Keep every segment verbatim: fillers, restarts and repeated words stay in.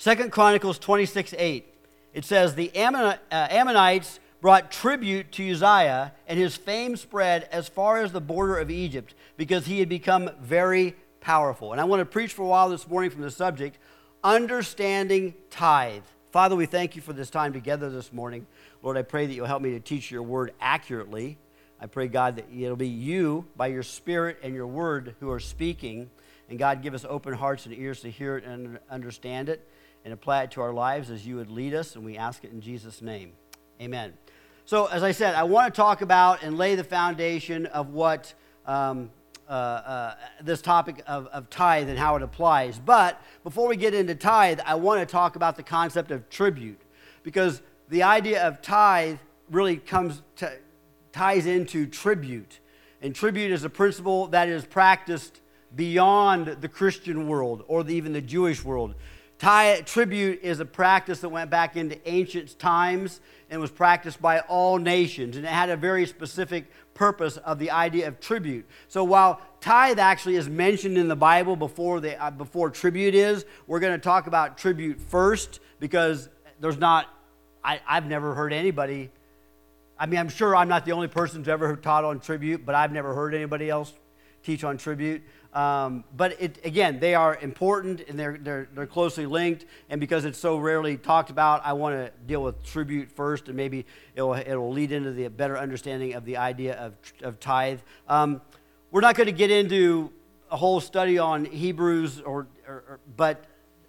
Second Chronicles twenty-six eight. It says, the Ammon- uh, Ammonites brought tribute to Uzziah, and his fame spread as far as the border of Egypt, because he had become very powerful. And I want to preach for a while this morning from the subject, understanding tithe. Father, we thank you for this time together this morning. Lord, I pray that you'll help me to teach your word accurately. I pray, God, that it'll be you, by your Spirit and your word, who are speaking. And God, give us open hearts and ears to hear it and understand it and apply it to our lives as you would lead us. And we ask it in Jesus' name. Amen. So, as I said, I want to talk about and lay the foundation of what um, uh, uh, this topic of, of tithe and how it applies. But before we get into tithe, I want to talk about the concept of tribute, because the idea of tithe really comes to, ties into tribute. And tribute is a principle that is practiced beyond the Christian world or the, even the Jewish world. Tithe, tribute is a practice that went back into ancient times and was practiced by all nations, and it had a very specific purpose of the idea of tribute. So while tithe actually is mentioned in the Bible before the uh, before tribute is, we're going to talk about tribute first, because there's not, I, I've never heard anybody, I mean, I'm sure I'm not the only person who's ever taught on tribute, but I've never heard anybody else teach on tribute. Um, but it, again, they are important, and they're, they're they're closely linked. And because it's so rarely talked about, I want to deal with tribute first, and maybe it'll it'll lead into the better understanding of the idea of of tithe. Um, we're not going to get into a whole study on Hebrews, or, or, or but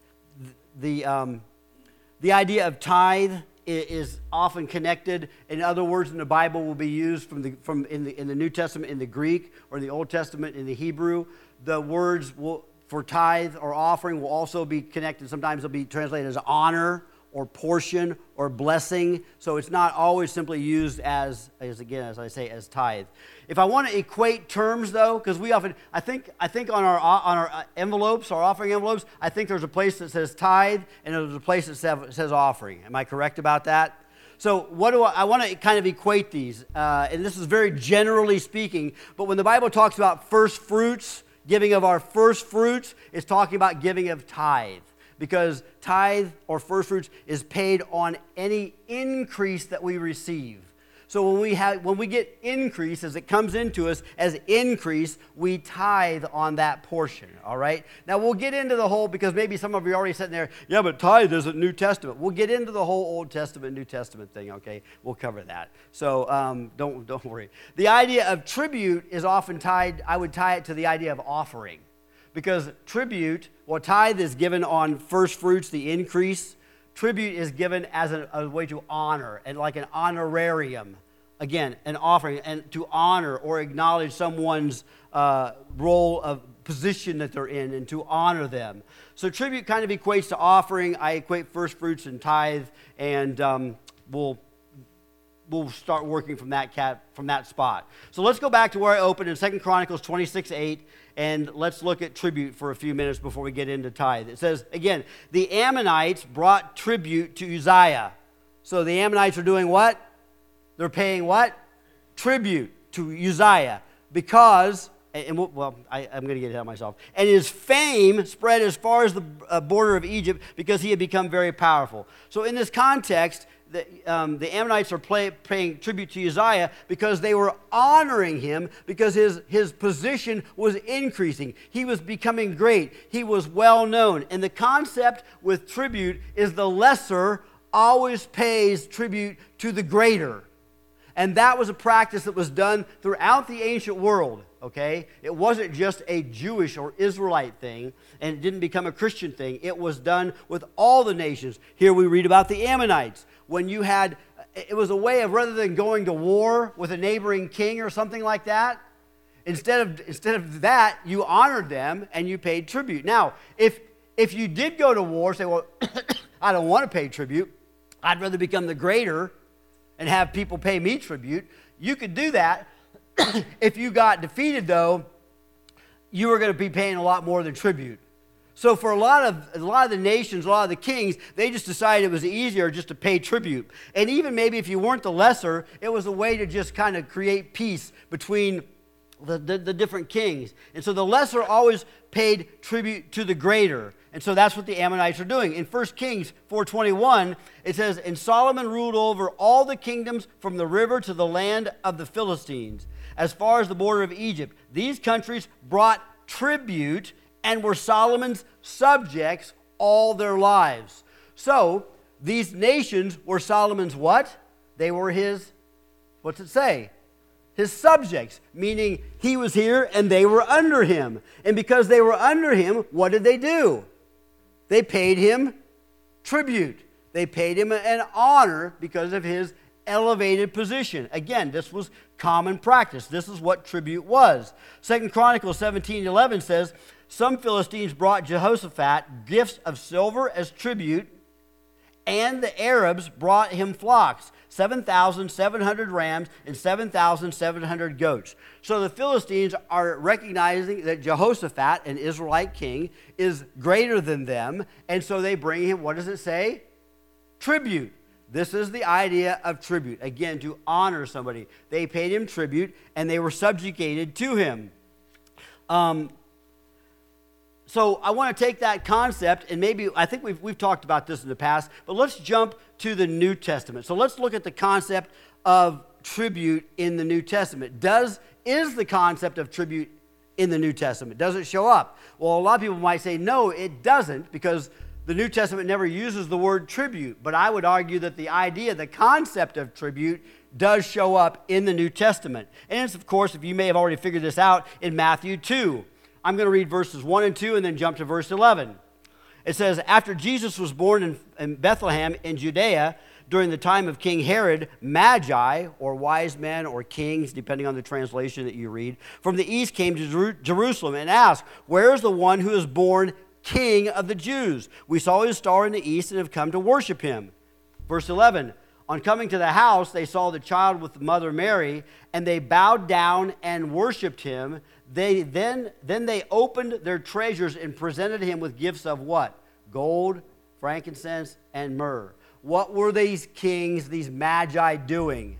the um, the idea of tithe is often connected. In other words, in the Bible will be used from the from in the in the New Testament in the Greek, or in the Old Testament in the Hebrew. The words will, for tithe or offering, will also be connected. Sometimes they'll be translated as honor or portion or blessing. So it's not always simply used as, as again, as I say, as tithe. If I want to equate terms, though, because we often, I think, I think on our on our envelopes, our offering envelopes, I think there's a place that says tithe and there's a place that says offering. Am I correct about that? So what do I, I want to kind of equate these, uh, and this is very generally speaking. But when the Bible talks about first fruits, giving of our first fruits, it's talking about giving of tithe, because tithe or first fruits is paid on any increase that we receive. So when we have, when we get increase, as it comes into us as increase, we tithe on that portion, all right? Now, we'll get into the whole, because maybe some of you are already sitting there, yeah, but tithe isn't New Testament. We'll get into the whole Old Testament, New Testament thing, okay? We'll cover that. So um, don't, don't worry. The idea of tribute is often tied, I would tie it to the idea of offering. Because tribute, well, tithe is given on first fruits, the increase. Tribute is given as a, a way to honor, and like an honorarium. Again, an offering, and to honor or acknowledge someone's uh, role of position that they're in, and to honor them. So tribute kind of equates to offering. I equate first fruits and tithe, and um, we'll we'll start working from that cat from that spot. So let's go back to where I opened in Second Chronicles twenty-six eight. And let's look at tribute for a few minutes before we get into tithe. It says, again, the Ammonites brought tribute to Uzziah. So the Ammonites are doing what? They're paying what? Tribute to Uzziah. Because, and we'll, well, I, I'm going to get ahead of myself. And his fame spread as far as the uh, border of Egypt, because he had become very powerful. So in this context, The, um, the Ammonites are play, paying tribute to Uzziah because they were honoring him, because his, his position was increasing. He was becoming great. He was well known. And the concept with tribute is the lesser always pays tribute to the greater. And that was a practice that was done throughout the ancient world, okay? It wasn't just a Jewish or Israelite thing, and it didn't become a Christian thing. It was done with all the nations. Here we read about the Ammonites. When you had, it was a way of, rather than going to war with a neighboring king or something like that, instead of instead of that, you honored them and you paid tribute. Now, if if you did go to war, say, well, I don't want to pay tribute, I'd rather become the greater and have people pay me tribute, you could do that. If you got defeated, though, you were going to be paying a lot more than tribute. So for a lot of a lot of the nations, a lot of the kings, they just decided it was easier just to pay tribute. And even maybe if you weren't the lesser, it was a way to just kind of create peace between the, the, the different kings. And so the lesser always paid tribute to the greater. And so that's what the Ammonites are doing. In First Kings four twenty-one, it says, "And Solomon ruled over all the kingdoms from the river to the land of the Philistines, as far as the border of Egypt. These countries brought tribute and were Solomon's subjects all their lives." So these nations were Solomon's what? They were his, what's it say? His subjects, meaning he was here and they were under him. And because they were under him, what did they do? They paid him tribute. They paid him an honor because of his elevated position. Again, this was common practice. This is what tribute was. Second Chronicles seventeen eleven says, "Some Philistines brought Jehoshaphat gifts of silver as tribute, and the Arabs brought him flocks, seven thousand seven hundred rams and seven thousand seven hundred goats." So the Philistines are recognizing that Jehoshaphat, an Israelite king, is greater than them, and so they bring him, what does it say? Tribute. This is the idea of tribute. Again, to honor somebody. They paid him tribute, and they were subjugated to him. Um, So I want to take that concept, and maybe, I think we've, we've talked about this in the past, but let's jump to the New Testament. So let's look at the concept of tribute in the New Testament. Does, is the concept of tribute in the New Testament? Does it show up? Well, a lot of people might say, no, it doesn't, because the New Testament never uses the word tribute. But I would argue that the idea, the concept of tribute, does show up in the New Testament. And it's, of course, if you may have already figured this out, in Matthew two. I'm going to read verses one and two and then jump to verse eleven. It says, "After Jesus was born in, in Bethlehem in Judea, during the time of King Herod, Magi, or wise men or kings, depending on the translation that you read, from the east came to Jer- Jerusalem and asked, 'Where is the one who is born King of the Jews? We saw his star in the east and have come to worship him.'" Verse eleven, "On coming to the house, they saw the child with Mother Mary, and they bowed down and worshipped him. They then, then they opened their treasures and presented him with gifts of" what? Gold, frankincense, and myrrh. What were these kings, these magi, doing?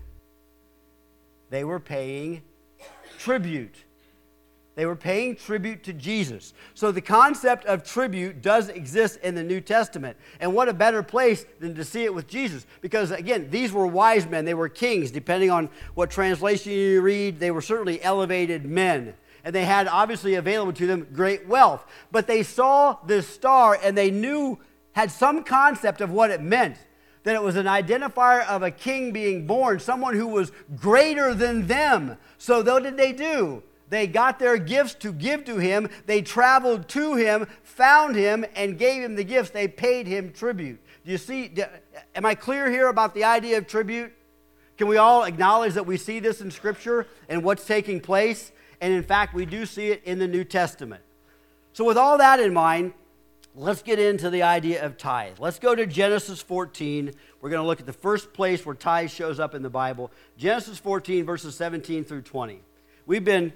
They were paying tribute. They were paying tribute to Jesus. So the concept of tribute does exist in the New Testament. And what a better place than to see it with Jesus. Because, again, these were wise men. They were kings. Depending on what translation you read, they were certainly elevated men. And they had, obviously, available to them great wealth. But they saw this star, and they knew, had some concept of what it meant. That it was an identifier of a king being born, someone who was greater than them. So what did they do? They got their gifts to give to him. They traveled to him, found him, and gave him the gifts. They paid him tribute. Do you see? Am I clear here about the idea of tribute? Can we all acknowledge that we see this in Scripture and what's taking place? And in fact, we do see it in the New Testament. So with all that in mind, let's get into the idea of tithe. Let's go to Genesis fourteen. We're going to look at the first place where tithe shows up in the Bible. Genesis fourteen, verses seventeen through twenty. We've been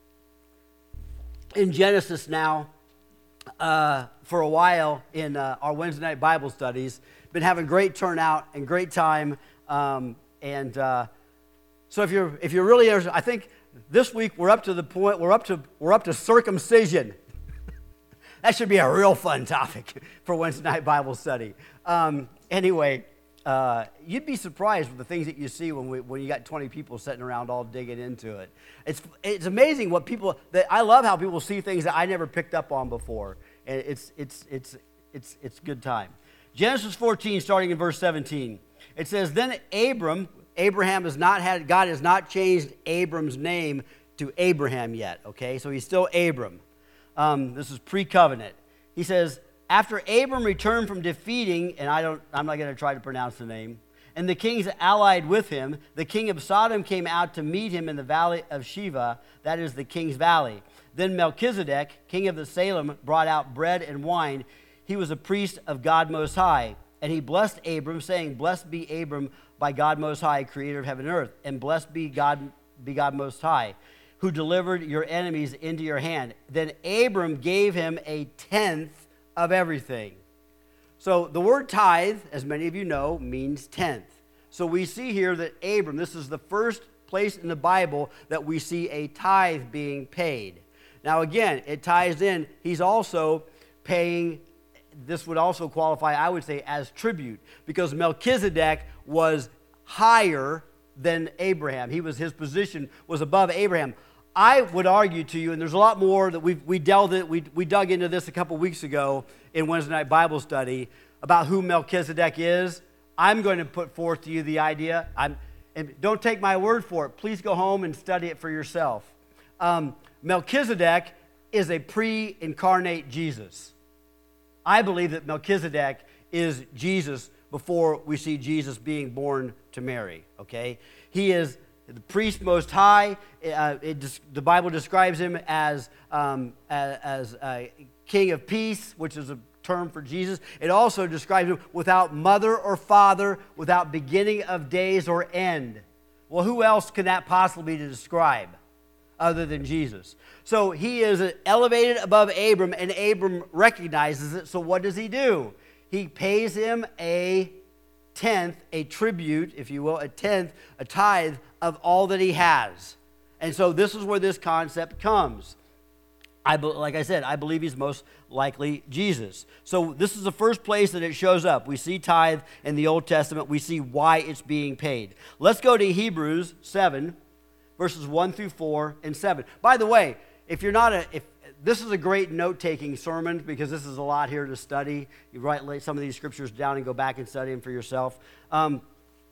in Genesis now uh, for a while in uh, our Wednesday night Bible studies. Been having great turnout and great time. Um, and uh, so if you're if you're really, I think this week we're up to the point we're up to we're up to circumcision. That should be a real fun topic for Wednesday night Bible study. Um, anyway, uh, you'd be surprised with the things that you see when we, when you got twenty people sitting around all digging into it. It's it's amazing what people that I love how people see things that I never picked up on before, and it's it's it's it's it's good time. Genesis fourteen, starting in verse seventeen, it says, "Then Abram, Abraham has not had God has not changed Abram's name to Abraham yet. Okay, so he's still Abram." Um, this is pre-covenant. He says, "After Abram returned from defeating," and I don't, I'm not going to try to pronounce the name, "and the kings allied with him, the king of Sodom came out to meet him in the valley of Shiva," that is the king's valley. "Then Melchizedek, king of the Salem, brought out bread and wine. He was a priest of God Most High. And he blessed Abram, saying, 'Blessed be Abram by God Most High, creator of heaven and earth, and blessed be God, be God Most High, who delivered your enemies into your hand.' Then Abram gave him a tenth of everything." So the word tithe, as many of you know, means tenth. So we see here that Abram, this is the first place in the Bible that we see a tithe being paid. Now again, it ties in, he's also paying this would also qualify, I would say, as tribute, because Melchizedek was higher than Abraham. He was, his position was above Abraham. I would argue to you, and there's a lot more that we we delved in, we we dug into this a couple weeks ago in Wednesday night Bible study about who Melchizedek is. I'm going to put forth to you the idea. I'm, and don't take my word for it. Please go home and study it for yourself. Um, Melchizedek is a pre-incarnate Jesus. I believe that Melchizedek is Jesus before we see Jesus being born to Mary, okay? He is the priest most high. Uh, it, the Bible describes him as, um, as, as a king of peace, which is a term for Jesus. It also describes him without mother or father, without beginning of days or end. Well, who else can that possibly describe other than Jesus? So he is elevated above Abram, and Abram recognizes it. So what does he do? He pays him a tenth, a tribute, if you will, a tenth, a tithe of all that he has. And so this is where this concept comes. I, like I said, I believe he's most likely Jesus. So this is the first place that it shows up. We see tithe in the Old Testament. We see why it's being paid. Let's go to Hebrews seven, verses one through four and seven. By the way, if you're not a, if this is a great note-taking sermon, because this is a lot here to study. You write some of these scriptures down and go back and study them for yourself. Um,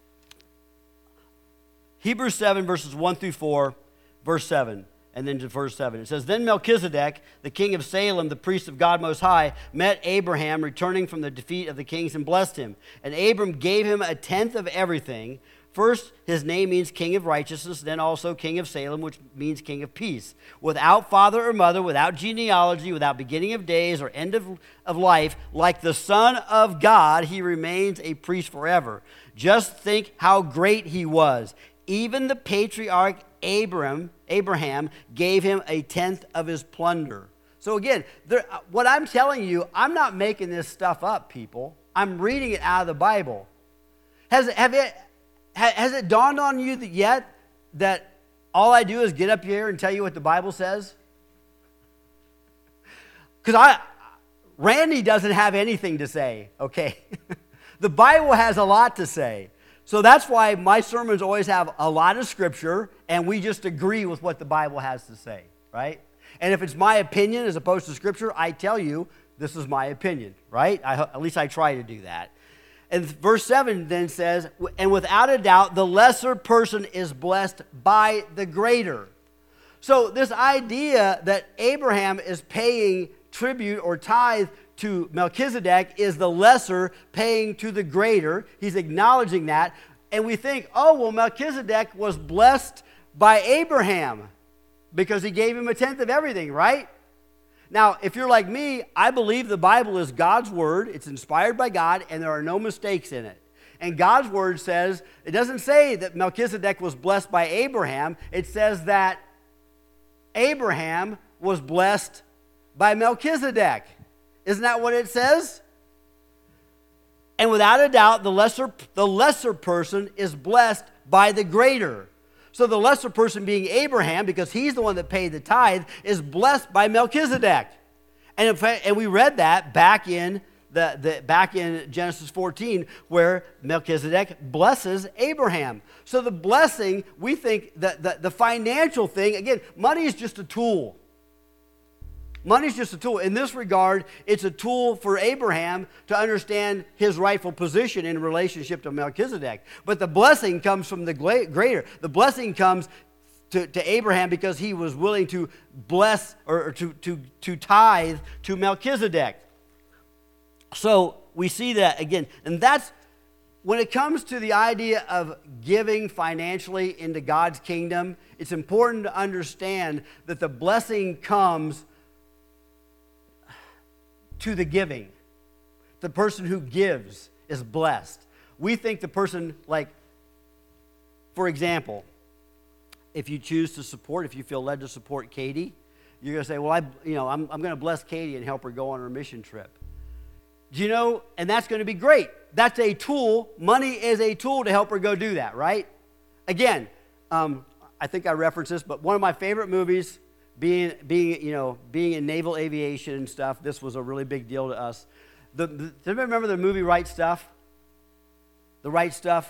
Hebrews seven, verses one through four, verse seven, and then to verse seven. It says, Then Melchizedek, the king of Salem, the priest of God Most High, met Abraham returning from the defeat of the kings and blessed him. And Abram gave him a tenth of everything. First, his name means king of righteousness, then also king of Salem, which means king of peace. Without father or mother, without genealogy, without beginning of days or end of, of life, like the Son of God, he remains a priest forever. Just think how great he was. Even the patriarch Abraham, Abraham gave him a tenth of his plunder. So again, there, what I'm telling you, I'm not making this stuff up, people. I'm reading it out of the Bible. Has, have it... Has it dawned on you that yet that all I do is get up here and tell you what the Bible says? Because I, Randy doesn't have anything to say, okay? The Bible has a lot to say. So that's why my sermons always have a lot of scripture, and we just agree with what the Bible has to say, right? And if it's my opinion as opposed to scripture, I tell you this is my opinion, right? I, at least I try to do that. And verse seven then says, and without a doubt, the lesser person is blessed by the greater. So this idea that Abraham is paying tribute or tithe to Melchizedek is the lesser paying to the greater. He's acknowledging that. And we think, oh, well, Melchizedek was blessed by Abraham because he gave him a tenth of everything, right? Now, if you're like me, I believe the Bible is God's word. It's inspired by God, and there are no mistakes in it. And God's word says, it doesn't say that Melchizedek was blessed by Abraham. It says that Abraham was blessed by Melchizedek. Isn't that what it says? And without a doubt, the lesser, the lesser person is blessed by the greater. So the lesser person being Abraham, because he's the one that paid the tithe, is blessed by Melchizedek. And in fact, and we read that back in the, the back in Genesis fourteen, where Melchizedek blesses Abraham. So the blessing, we think that the, the financial thing, again, money is just a tool. Money's just a tool. In this regard, it's a tool for Abraham to understand his rightful position in relationship to Melchizedek. But the blessing comes from the greater. The blessing comes to, to Abraham because he was willing to bless or, or to, to, to tithe to Melchizedek. So we see that again. And that's when it comes to the idea of giving financially into God's kingdom, it's important to understand that the blessing comes to the giving. The person who gives is blessed. We think the person, like, for example, if you choose to support, if you feel led to support Katie, you're going to say, well, I, you know, I'm, I'm going to bless Katie and help her go on her mission trip. Do you know, and that's going to be great. That's a tool. Money is a tool to help her go do that, right? Again, um, I think I referenced this, but one of my favorite movies, Being, being, you know, being in naval aviation and stuff, this was a really big deal to us. The, the, does anybody remember the movie Right Stuff? The Right Stuff?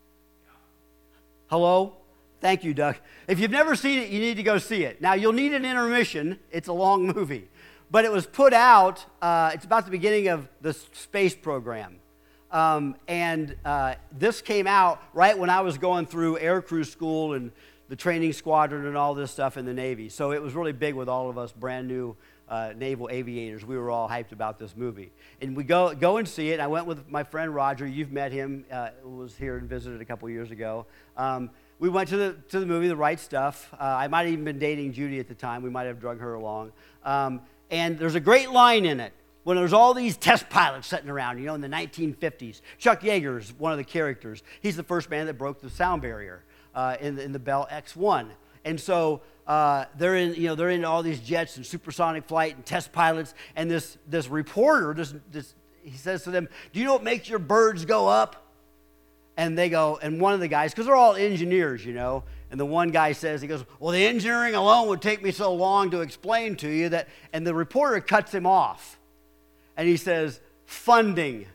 Hello? Thank you, Doug. If you've never seen it, you need to go see it. Now, you'll need an intermission. It's a long movie. But it was put out, uh, it's about the beginning of the space program. Um, and uh, this came out right when I was going through air crew school and the training squadron and all this stuff in the Navy. So it was really big with all of us brand new uh, naval aviators. We were all hyped about this movie. And we go go and see it. I went with my friend Roger. You've met him. Uh, was here and visited a couple years ago. Um, we went to the to the movie, The Right Stuff. Uh, I might have even been dating Judy at the time. We might have drug her along. Um, and there's a great line in it when there's all these test pilots sitting around, you know, in the nineteen fifties. Chuck Yeager is one of the characters. He's the first man that broke the sound barrier uh, in, the, in the Bell X one. And so uh, they're in, you know, they're in all these jets and supersonic flight and test pilots. And this this reporter, this, this he says to them, "Do you know what makes your birds go up?" And they go, and one of the guys, because they're all engineers, you know, and the one guy says, he goes, "Well, the engineering alone would take me so long to explain to you that," and the reporter cuts him off. And he says, "Funding.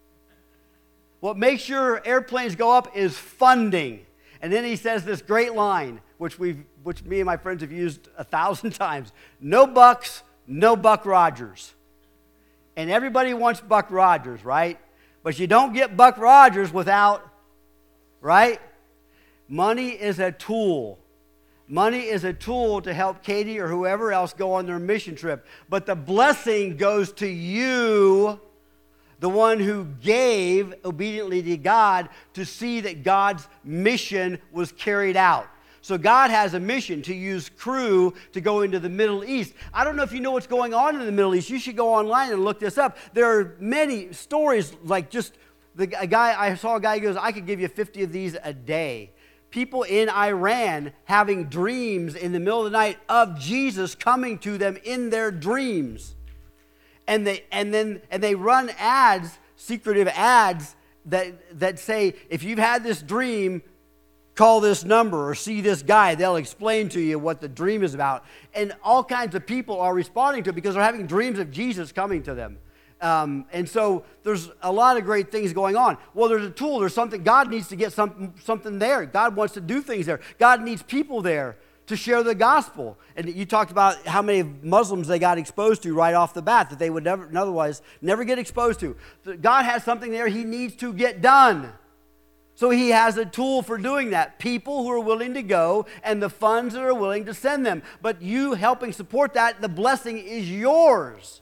What makes your airplanes go up is funding." And then he says this great line, which we've, which me and my friends have used a thousand times. "No bucks, no Buck Rogers." And everybody wants Buck Rogers, right? But you don't get Buck Rogers without, right? Money is a tool. Money is a tool to help Katie or whoever else go on their mission trip. But the blessing goes to you, the one who gave obediently to God to see that God's mission was carried out. So God has a mission to use crew to go into the Middle East. I don't know if you know what's going on in the Middle East. You should go online and look this up. There are many stories like just the a guy, I saw a guy who goes, "I could give you fifty of these a day." People in Iran having dreams in the middle of the night of Jesus coming to them in their dreams. And they and then and they run ads, secretive ads that that say, "If you've had this dream, call this number or see this guy. They'll explain to you what the dream is about." And all kinds of people are responding to it because they're having dreams of Jesus coming to them. Um, and so there's a lot of great things going on. Well, there's a tool. There's something. God needs to get some, something there. God wants to do things there. God needs people there to share the gospel. And you talked about how many Muslims they got exposed to right off the bat that they would never, otherwise never get exposed to. God has something there He needs to get done. So He has a tool for doing that. People who are willing to go and the funds that are willing to send them. But you helping support that, the blessing is yours.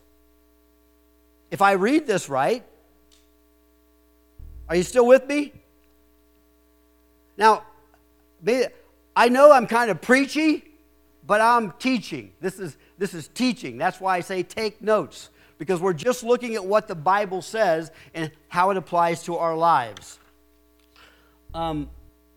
If I read this right, are you still with me? Now, I know I'm kind of preachy, but I'm teaching. This is, this is teaching. That's why I say take notes, because we're just looking at what the Bible says and how it applies to our lives. Um,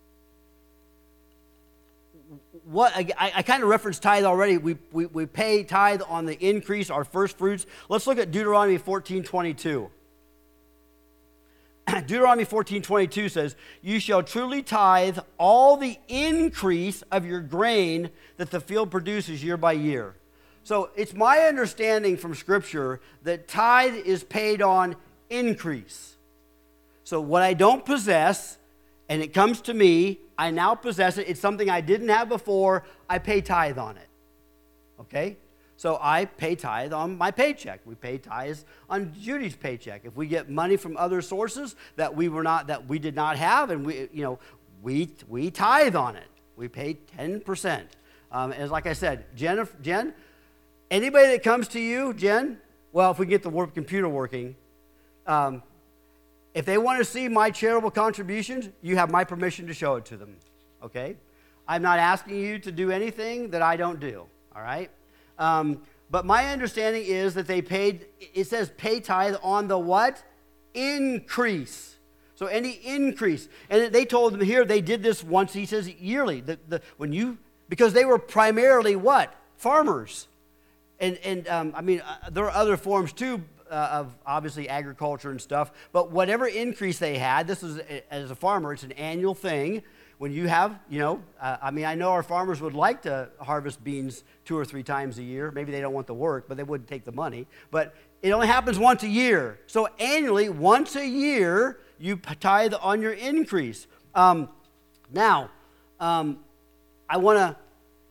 what I, I kind of referenced tithe already. We, we, we pay tithe on the increase, our first fruits. Let's look at Deuteronomy fourteen twenty-two. Deuteronomy fourteen twenty-two says, "You shall truly tithe all the increase of your grain that the field produces year by year." So it's my understanding from Scripture that tithe is paid on increase. So what I don't possess, and it comes to me, I now possess it. It's something I didn't have before. I pay tithe on it. Okay? So I pay tithe on my paycheck. We pay tithes on Judy's paycheck. If we get money from other sources that we were not, that we did not have, and we, you know, we we tithe on it. We pay ten percent. Um, as like I said, Jen, Jen, anybody that comes to you, Jen, well, if we get the work, computer working. Um, If they want to see my charitable contributions, you have my permission to show it to them, okay? I'm not asking you to do anything that I don't do, all right? Um, but my understanding is that they paid, it says pay tithe on the what? Increase. So any increase. And they told them here, they did this once, he says yearly. The, the, when you, because they were primarily what? Farmers. And, and um, I mean, uh, there are other forms too, Uh, of obviously agriculture and stuff, but whatever increase they had, this is, as a farmer, it's an annual thing. When you have, you know, uh, I mean, I know our farmers would like to harvest beans two or three times a year. Maybe they don't want the work, but they wouldn't take the money. But it only happens once a year. So annually, once a year, you tithe on your increase. Um, now, um, I want to,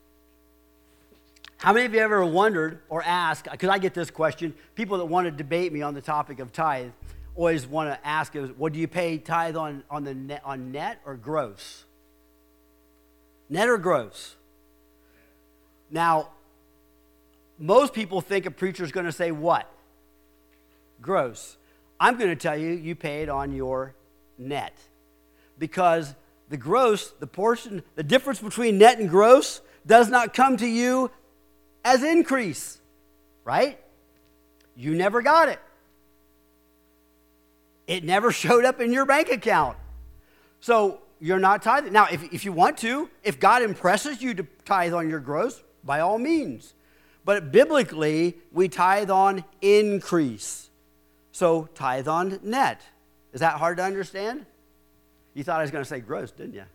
how many of you ever wondered or asked, because I get this question, people that want to debate me on the topic of tithe always want to ask, what do you pay tithe on, on, the net, on net or gross? Net or gross? Now, most people think a preacher is going to say what? Gross. I'm going to tell you, you pay it on your net. Because the gross, the portion, the difference between net and gross does not come to you as increase, right? You never got it. It never showed up in your bank account. So you're not tithing. Now, if, if you want to, if God impresses you to tithe on your gross, by all means. But biblically, we tithe on increase. So tithe on net. Is that hard to understand? You thought I was going to say gross, didn't you?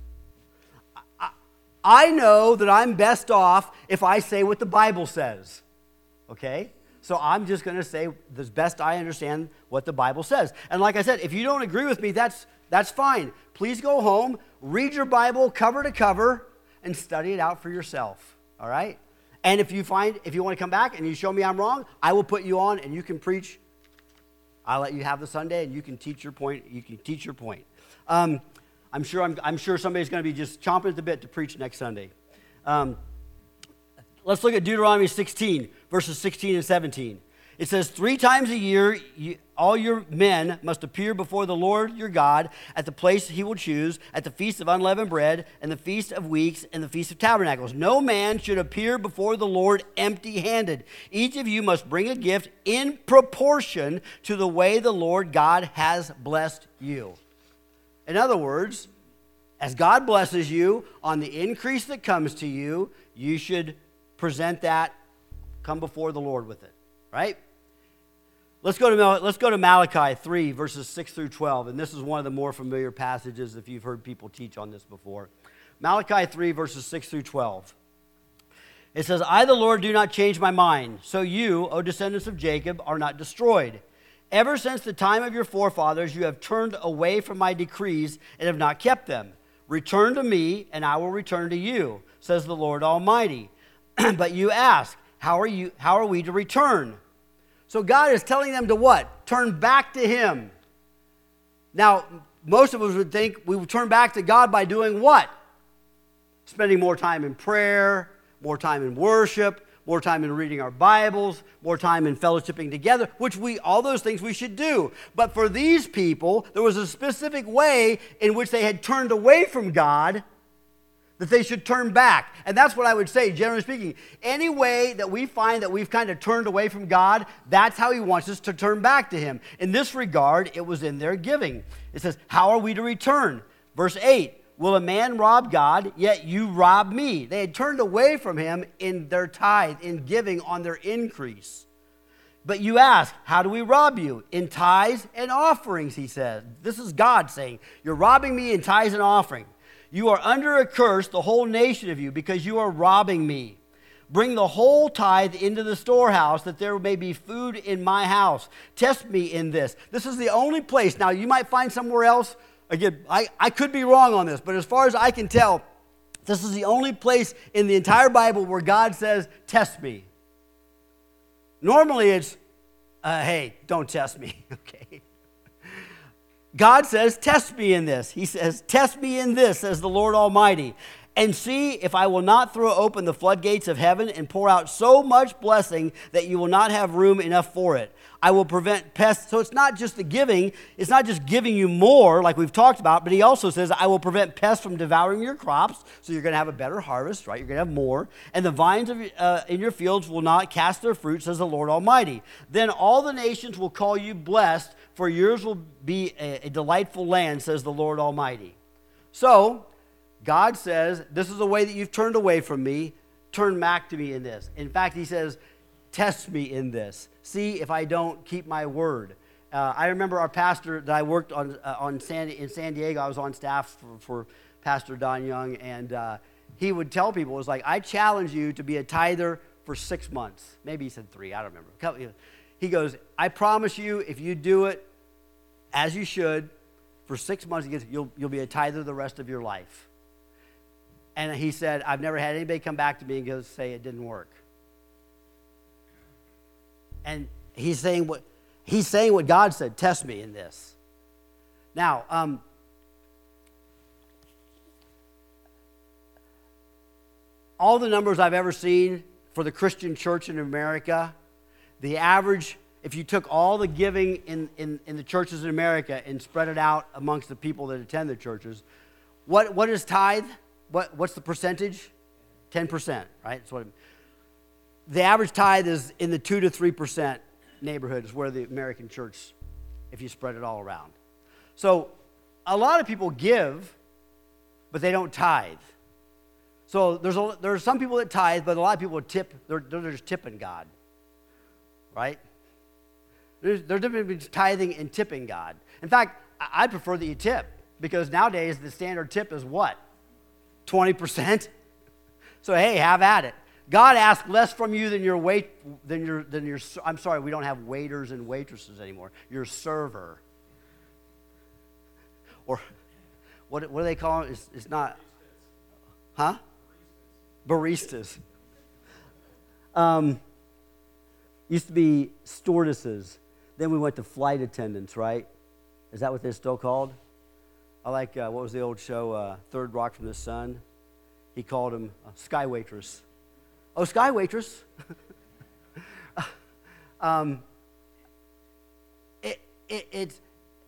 I, I know that I'm best off if I say what the Bible says. Okay? So I'm just going to say the best I understand what the Bible says. And like I said, if you don't agree with me, that's that's fine. Please go home, read your Bible cover to cover, and study it out for yourself. All right? And if you find, if you want to come back and you show me I'm wrong, I will put you on and you can preach. I'll let you have the Sunday and you can teach your point. You can teach your point. Um, I'm sure I'm, I'm sure somebody's going to be just chomping at the bit to preach next Sunday. Um, let's look at Deuteronomy sixteen, verses sixteen and seventeen. It says, three times a year, you, all your men must appear before the Lord your God at the place he will choose, at the feast of unleavened bread, and the feast of weeks, and the feast of tabernacles. No man should appear before the Lord empty-handed. Each of you must bring a gift in proportion to the way the Lord God has blessed you. In other words, as God blesses you on the increase that comes to you, you should present that, come before the Lord with it, right? Let's go to let's go to Malachi three, verses six through twelve, and this is one of the more familiar passages if you've heard people teach on this before. Malachi three, verses six through twelve. It says, I, the Lord, do not change my mind, so you, O descendants of Jacob, are not destroyed. Ever since the time of your forefathers, you have turned away from my decrees and have not kept them. Return to me, and I will return to you, says the Lord Almighty. But you ask, how are you? How are we to return? So God is telling them to what? Turn back to him. Now, most of us would think we would turn back to God by doing what? Spending more time in prayer, more time in worship, more time in reading our Bibles, more time in fellowshipping together, which we, all those things we should do. But for these people, there was a specific way in which they had turned away from God that they should turn back. And that's what I would say, generally speaking. Any way that we find that we've kind of turned away from God, that's how he wants us to turn back to him. In this regard, it was in their giving. It says, how are we to return? Verse eight, will a man rob God, yet you rob me? They had turned away from him in their tithe, in giving on their increase. But you ask, how do we rob you? In tithes and offerings, he says. This is God saying, you're robbing me in tithes and offerings. You are under a curse, the whole nation of you, because you are robbing me. Bring the whole tithe into the storehouse, that there may be food in my house. Test me in this. This is the only place. Now, you might find somewhere else. Again, I, I could be wrong on this, but as far as I can tell, this is the only place in the entire Bible where God says, test me. Normally it's, uh, hey, don't test me, okay? God says, test me in this. He says, test me in this, says the Lord Almighty, and see if I will not throw open the floodgates of heaven and pour out so much blessing that you will not have room enough for it. I will prevent pests. So it's not just the giving. It's not just giving you more like we've talked about, but he also says, I will prevent pests from devouring your crops, so you're going to have a better harvest, right? You're going to have more. And the vines of, uh, in your fields will not cast their fruit, says the Lord Almighty. Then all the nations will call you blessed, for yours will be a, a delightful land, says the Lord Almighty. So God says, this is the way that you've turned away from me. Turn back to me in this. In fact, he says, test me in this. See if I don't keep my word. Uh, I remember our pastor that I worked on, uh, on San, in San Diego. I was on staff for, for Pastor Don Young, and uh, he would tell people, it was like, I challenge you to be a tither for six months. Maybe he said three, I don't remember. He goes, I promise you, if you do it as you should, for six months, he goes, you'll, you'll be a tither the rest of your life. And he said, I've never had anybody come back to me and go say it didn't work. And he's saying what, he's saying what God said, test me in this. Now, um, all the numbers I've ever seen for the Christian church in America, the average, if you took all the giving in, in, in the churches in America and spread it out amongst the people that attend the churches, what, what is tithe? What, what's the percentage? ten percent, right? That's what it, the average tithe is in the two to three percent neighborhood is where the American church, if you spread it all around. So a lot of people give, but they don't tithe. So there's a, there are some people that tithe, but a lot of people tip. They're, they're just tipping God, right? There's, there's a difference between tithing and tipping God. In fact, I, I prefer that you tip, because nowadays the standard tip is what? twenty percent? So hey, have at it. God asks less from you than your wait, than your, than your, I'm sorry, we don't have waiters and waitresses anymore. Your server. Or what, what do they call it? It's, it's not, huh? Baristas. Um, used to be stewardesses. Then we went to flight attendants, right? Is that what they're still called? I like, uh, what was the old show, uh, Third Rock from the Sun? He called him uh, Sky Waitress. Oh, Sky Waitress. um, it, it, it's,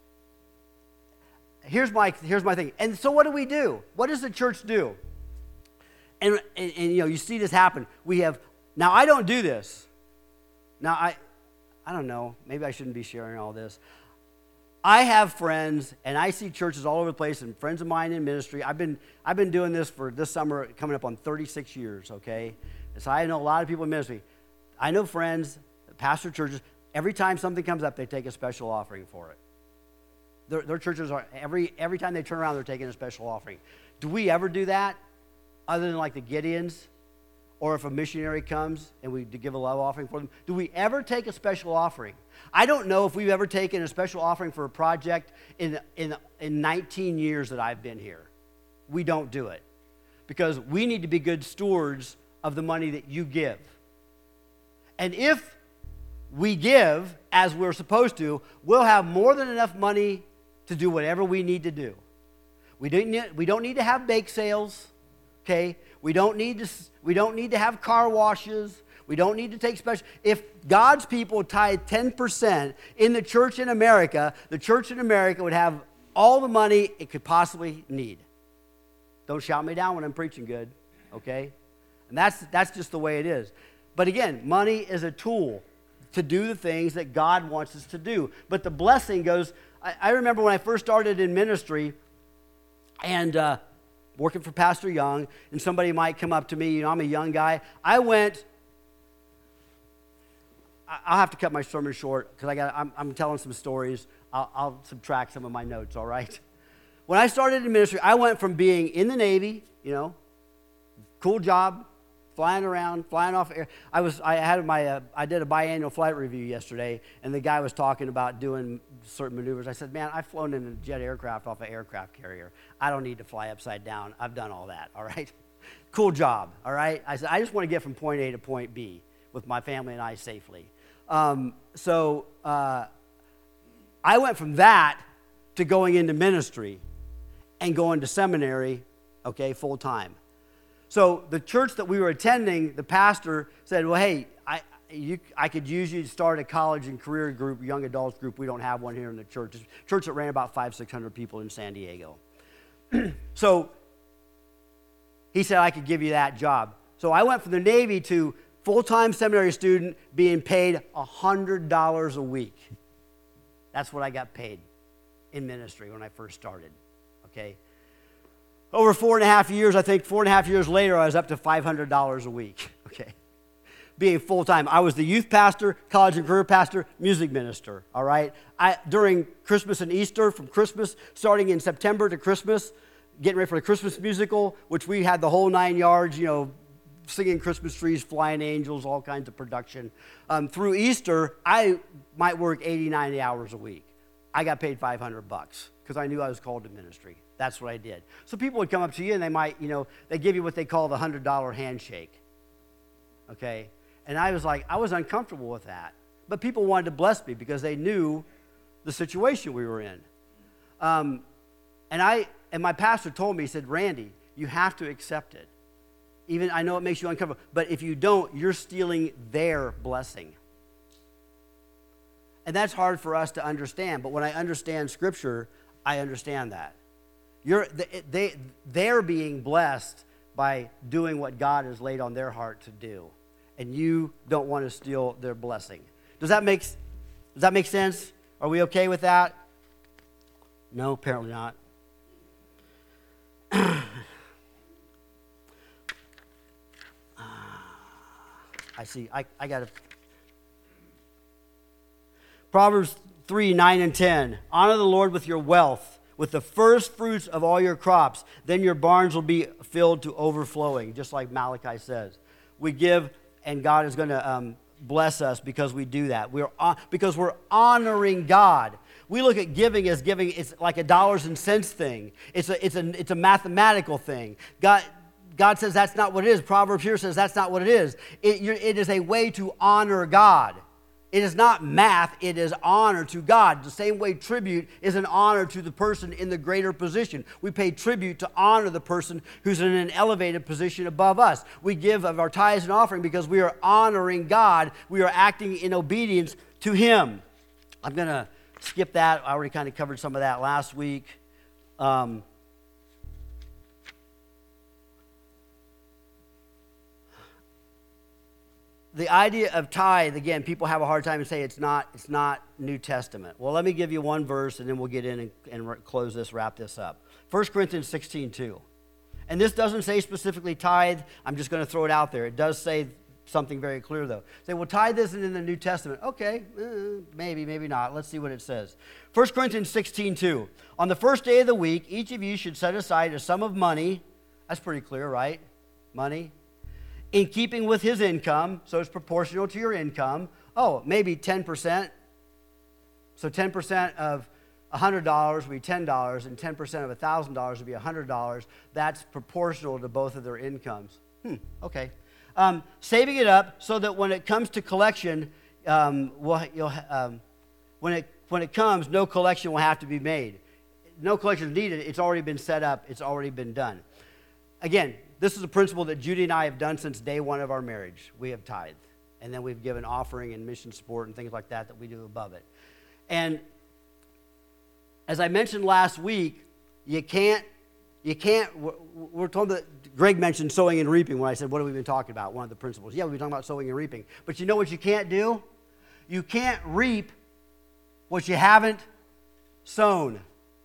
here's my, here's my thing. And so what do we do? What does the church do? And, and, and, you know, you see this happen. We have, now I don't do this. Now I, I don't know, maybe I shouldn't be sharing all this. I have friends, and I see churches all over the place, and friends of mine in ministry. I've been, I've been doing this for this summer, coming up on thirty-six years, okay? And so I know a lot of people in ministry. I know friends, pastor churches, every time something comes up, they take a special offering for it. Their, their churches are, every, every time they turn around, they're taking a special offering. Do we ever do that? Other than like the Gideons, or if a missionary comes and we give a love offering for them, do we ever take a special offering? I don't know if we've ever taken a special offering for a project in, in, in nineteen years that I've been here. We don't do it because we need to be good stewards of the money that you give. And if we give as we're supposed to, we'll have more than enough money to do whatever we need to do. We don't need, we don't need to have bake sales. Okay, we don't need to. We don't need to have car washes. We don't need to take special. If God's people tithe ten percent in the church in America, the church in America would have all the money it could possibly need. Don't shout me down when I'm preaching good, okay? And that's that's just the way it is. But again, money is a tool to do the things that God wants us to do. But the blessing goes. I, I remember when I first started in ministry, and. Uh, working for Pastor Young, and somebody might come up to me, you know, I'm a young guy. I went, I'll have to cut my sermon short because I got, I'm, I'm telling some stories. I'll, I'll subtract some of my notes, all right? When I started in ministry, I went from being in the Navy, you know, cool job, flying around, flying off air. I was, I had my, uh, I did a biannual flight review yesterday, and the guy was talking about doing certain maneuvers. I said, man, I've flown in a jet aircraft off an aircraft carrier. I don't need to fly upside down. I've done all that, all right? Cool job, all right? I said, I just want to get from point A to point B with my family and I safely. Um, so uh, I went from that to going into ministry and going to seminary, okay, full time. So the church that we were attending, the pastor said, well, hey, I, you, I could use you to start a college and career group, young adults group. We don't have one here in the church. It's a church that ran about five, six hundred people in San Diego. So he said I could give you that job. So I went from the Navy to full-time seminary student being paid one hundred dollars a week. That's what I got paid in ministry when I first started, okay? Over four and a half years, I think four and a half years later, I was up to five hundred dollars a week, okay? Being full-time. I was the youth pastor, college and career pastor, music minister, all right? I, during Christmas and Easter, from Christmas, starting in September to Christmas, getting ready for the Christmas musical, which we had the whole nine yards, you know, singing Christmas trees, flying angels, all kinds of production. Um, through Easter, I might work eighty, ninety hours a week. I got paid five hundred bucks because I knew I was called to ministry. That's what I did. So people would come up to you and they might, you know, they give you what they call the one hundred dollar handshake. Okay? And I was like, I was uncomfortable with that. But people wanted to bless me because they knew the situation we were in. Um, and I and my pastor told me, he said, Randy, you have to accept it. Even I know it makes you uncomfortable, but if you don't, you're stealing their blessing. And that's hard for us to understand. But when I understand Scripture, I understand that. You're, they, they're being blessed by doing what God has laid on their heart to do. And you don't want to steal their blessing. Does that make, does that make sense? Are we okay with that? No, apparently not. I see. I, I got to. Proverbs three, nine, and ten. Honor the Lord with your wealth, with the first fruits of all your crops. Then your barns will be filled to overflowing, just like Malachi says. We give, and God is going to um, bless us because we do that. We're uh, because we're honoring God. We look at giving as giving. It's like a dollars and cents thing. It's a it's a it's a mathematical thing. God. God says that's not what it is. Proverbs here says that's not what it is. It, it is a way to honor God. It is not math. It is honor to God. The same way tribute is an honor to the person in the greater position. We pay tribute to honor the person who's in an elevated position above us. We give of our tithes and offering because we are honoring God. We are acting in obedience to Him. I'm going to skip that. I already kind of covered some of that last week. Um, The idea of tithe, again, people have a hard time and say it's not, it's not New Testament. Well, let me give you one verse, and then we'll get in and, and close this, wrap this up. First Corinthians sixteen two. And this doesn't say specifically tithe. I'm just going to throw it out there. It does say something very clear, though. Say, well, tithe isn't in the New Testament. Okay, eh, maybe, maybe not. Let's see what it says. First Corinthians sixteen two. On the first day of the week, each of you should set aside a sum of money. That's pretty clear, right? Money. In keeping with his income, so it's proportional to your income. Oh, maybe ten percent. So ten percent of one hundred dollars would be ten dollars, and ten percent of one thousand dollars would be one hundred dollars. That's proportional to both of their incomes. Hmm, okay. Um, saving it up so that when it comes to collection, um, we'll, you'll, um, when, it, when it comes, no collection will have to be made. No collection is needed. It's already been set up. It's already been done. Again, this is a principle that Judy and I have done since day one of our marriage. We have tithed. And then we've given offering and mission support and things like that that we do above it. And as I mentioned last week, you can't, you can't, we're told that, Greg mentioned sowing and reaping when I said, what have we been talking about? One of the principles. Yeah, we've been talking about sowing and reaping. But you know what you can't do? You can't reap what you haven't sown.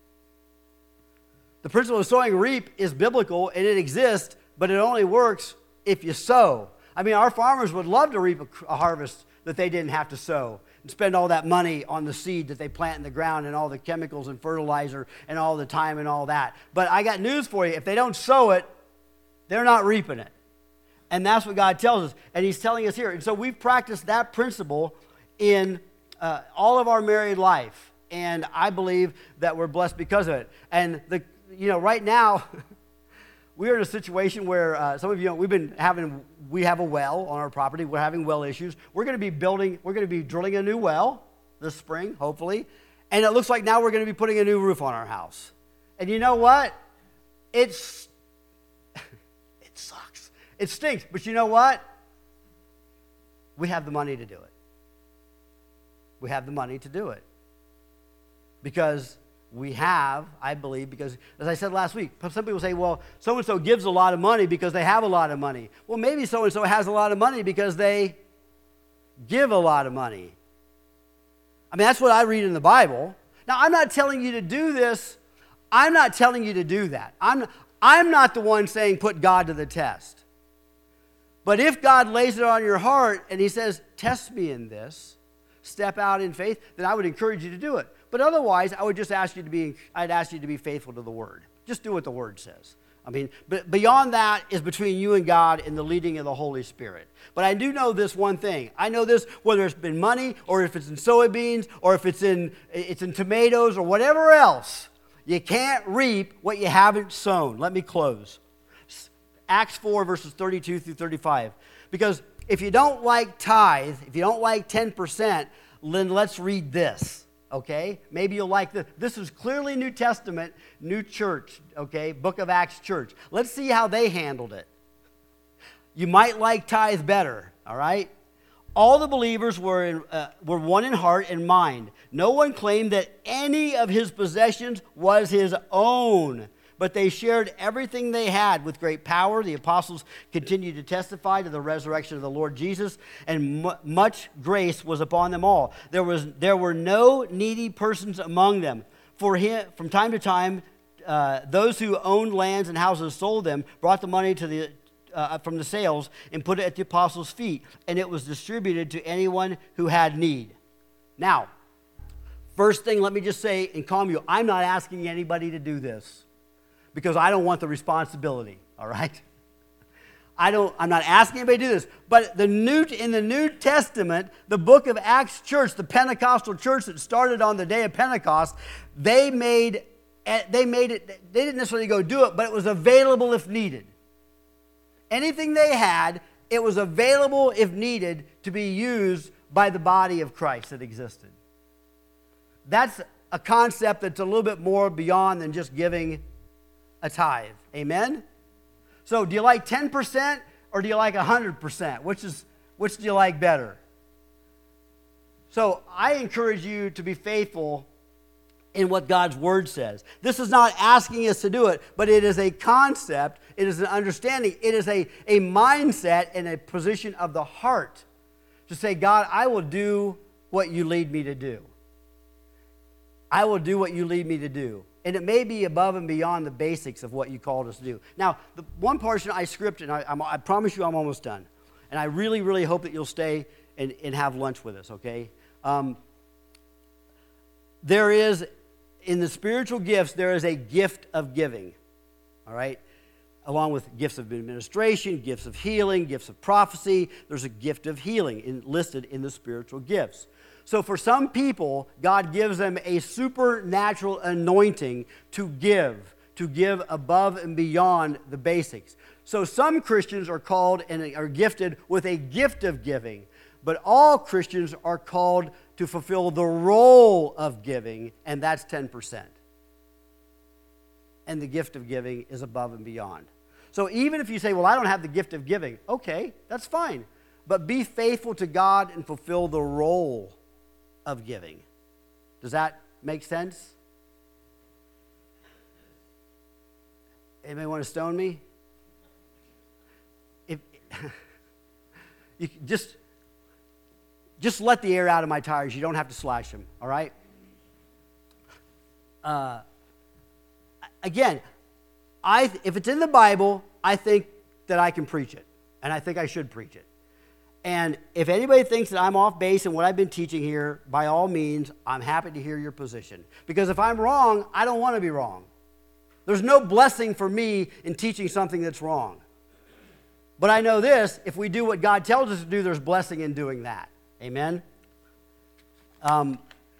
The principle of sowing and reap is biblical, and it exists, but it only works if you sow. I mean, our farmers would love to reap a, a harvest that they didn't have to sow and spend all that money on the seed that they plant in the ground and all the chemicals and fertilizer and all the time and all that. But I got news for you. If they don't sow it, they're not reaping it. And that's what God tells us. And He's telling us here. And so we've practiced that principle in uh, all of our married life. And I believe that we're blessed because of it. And, the you know, right now... We're in a situation where uh, some of you know, we've been having, we have a well on our property. We're having well issues. We're going to be building, we're going to be drilling a new well this spring, hopefully. And it looks like now we're going to be putting a new roof on our house. And you know what? It's, it sucks. It stinks. But you know what? We have the money to do it. We have the money to do it. Because we have, I believe, because as I said last week, some people say, well, so-and-so gives a lot of money because they have a lot of money. Well, maybe so-and-so has a lot of money because they give a lot of money. I mean, that's what I read in the Bible. Now, I'm not telling you to do this. I'm not telling you to do that. I'm, I'm not the one saying put God to the test. But if God lays it on your heart and He says, test me in this, step out in faith, then I would encourage you to do it. But otherwise, I would just ask you to be, I'd ask you to be faithful to the Word. Just do what the Word says. I mean, but beyond that is between you and God and the leading of the Holy Spirit. But I do know this one thing. I know this, whether it's been money or if it's in soybeans or if it's in, it's in tomatoes or whatever else, you can't reap what you haven't sown. Let me close. Acts four, verses thirty-two through thirty-five. Because if you don't like tithe, if you don't like ten percent, then let's read this. Okay, maybe you'll like this. This is clearly New Testament, New Church, okay, Book of Acts Church. Let's see how they handled it. You might like tithe better, all right? All the believers were, in, uh, were one in heart and mind. No one claimed that any of his possessions was his own, but they shared everything they had with great power. The apostles continued to testify to the resurrection of the Lord Jesus, and m- much grace was upon them all. There was there were no needy persons among them. For him, from time to time, uh, those who owned lands and houses sold them, brought the money to the uh, from the sales, and put it at the apostles' feet, and it was distributed to anyone who had need. Now, first thing, let me just say and calm you. I'm not asking anybody to do this, because I don't want the responsibility, all right? I don't, I'm not asking anybody to do this. But the new, in the New Testament, the book of Acts Church, the Pentecostal church that started on the day of Pentecost, they made, they made it, they didn't necessarily go do it, but it was available if needed. Anything they had, it was available if needed to be used by the body of Christ that existed. That's a concept that's a little bit more beyond than just giving a tithe. Amen? So do you like ten percent or do you like one hundred percent? Which is which do you like better? So I encourage you to be faithful in what God's Word says. This is not asking us to do it, but it is a concept, it is an understanding, it is a, a mindset and a position of the heart to say, God, I will do what you lead me to do. I will do what you lead me to do. And it may be above and beyond the basics of what you called us to do. Now, the one portion I scripted, and I, I'm, I promise you I'm almost done. And I really, really hope that you'll stay and, and have lunch with us, okay? Um, there is, in the spiritual gifts, there is a gift of giving, all right? Along with gifts of administration, gifts of healing, gifts of prophecy, there's a gift of healing in, listed in the spiritual gifts. So for some people, God gives them a supernatural anointing to give, to give above and beyond the basics. So some Christians are called and are gifted with a gift of giving, but all Christians are called to fulfill the role of giving, and that's ten percent. And the gift of giving is above and beyond. So even if you say, well, I don't have the gift of giving, okay, that's fine. But be faithful to God and fulfill the role of giving. Does that make sense? Anybody want to stone me? If you just just let the air out of my tires. You don't have to slash them. All right. Uh, again, I if it's in the Bible, I think that I can preach it, and I think I should preach it. And if anybody thinks that I'm off base in what I've been teaching here, by all means, I'm happy to hear your position. Because if I'm wrong, I don't want to be wrong. There's no blessing for me in teaching something that's wrong. But I know this, if we do what God tells us to do, there's blessing in doing that. Amen? Um,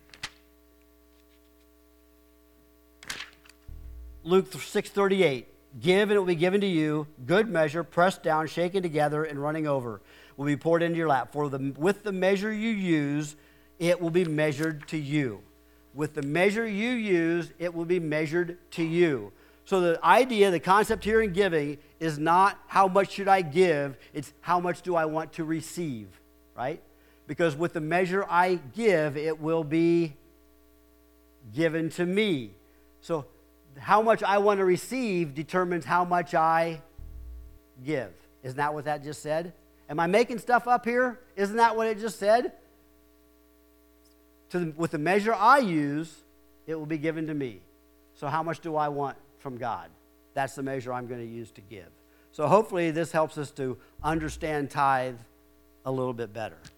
Luke six thirty-eight, give and it will be given to you, good measure, pressed down, shaken together, and running over, will be poured into your lap. For the, with the measure you use, it will be measured to you. With the measure you use, it will be measured to you. So the idea, the concept here in giving is not how much should I give, it's how much do I want to receive, right? Because with the measure I give, it will be given to me. So how much I want to receive determines how much I give. Isn't that what that just said? Am I making stuff up here? Isn't that what it just said? To the, with the measure I use, it will be given to me. So how much do I want from God? That's the measure I'm going to use to give. So hopefully this helps us to understand tithe a little bit better.